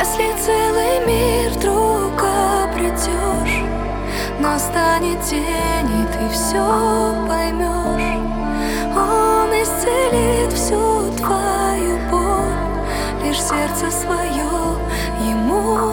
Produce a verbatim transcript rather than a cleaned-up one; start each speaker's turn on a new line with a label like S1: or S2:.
S1: Если целый мир вдруг обретешь, настанет день, и ты все поймешь. Он исцелит всю твою боль, лишь сердце свое ему